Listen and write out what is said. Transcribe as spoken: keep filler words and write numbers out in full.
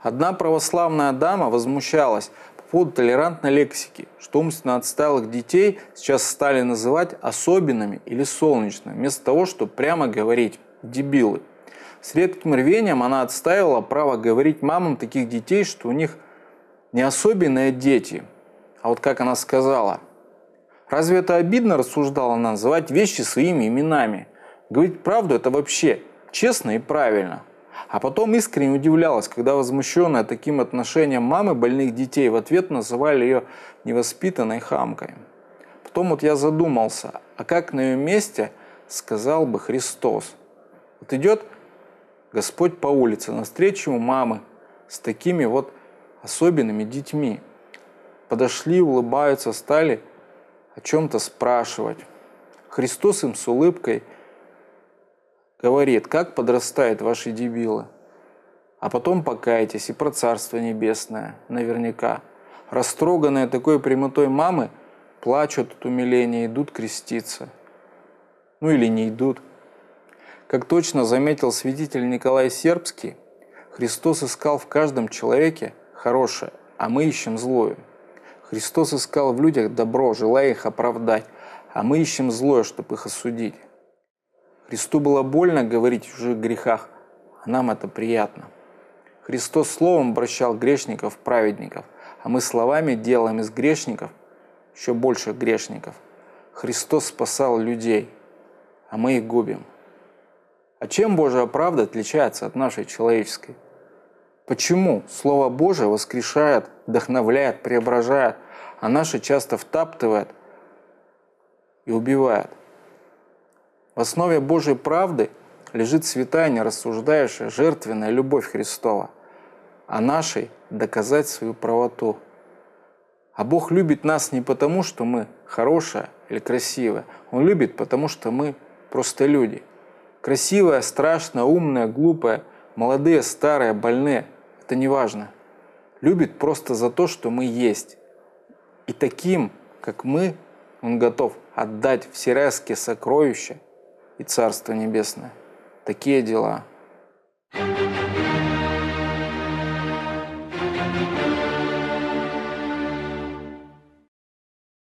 Одна православная дама возмущалась по поводу толерантной лексики, что умственно отсталых детей сейчас стали называть особенными или солнечными, вместо того, чтобы прямо говорить «дебилы». С редким рвением она отстаивала право говорить мамам таких детей, что у них не особенные дети, а вот как она сказала. Разве это обидно, рассуждала она, называть вещи своими именами? Говорить правду – это вообще честно и правильно. А потом искренне удивлялась, когда возмущенная таким отношением мамы больных детей в ответ называли ее невоспитанной хамкой. Потом вот я задумался, а как на ее месте сказал бы Христос? Вот идет Господь по улице, навстречу мамы с такими вот особенными детьми. Подошли, улыбаются, стали о чем-то спрашивать. Христос им с улыбкой говорит, как подрастают ваши дебилы. А потом покайтесь и про Царство Небесное, наверняка. Растроганные такой прямотой мамы плачут от умиления, идут креститься. Ну или не идут. Как точно заметил святитель Николай Сербский, Христос искал в каждом человеке хорошее, а мы ищем злое. Христос искал в людях добро, желая их оправдать, а мы ищем злое, чтобы их осудить. Христу было больно говорить о чужих грехах, а нам это приятно. Христос словом обращал грешников в праведников, а мы словами делаем из грешников еще больше грешников. Христос спасал людей, а мы их губим. А чем Божья правда отличается от нашей человеческой? Почему Слово Божие воскрешает, вдохновляет, преображает, а наше часто втаптывает и убивает? В основе Божьей правды лежит святая, нерассуждающая, жертвенная любовь Христова, а нашей доказать свою правоту. А Бог любит нас не потому, что мы хорошие или красивые. Он любит, потому что мы просто люди. Красивые, страшные, умные, глупые, молодые, старые, больные – это не важно. Любит просто за то, что мы есть. И таким, как мы, Он готов отдать все райские сокровища и Царство Небесное. Такие дела.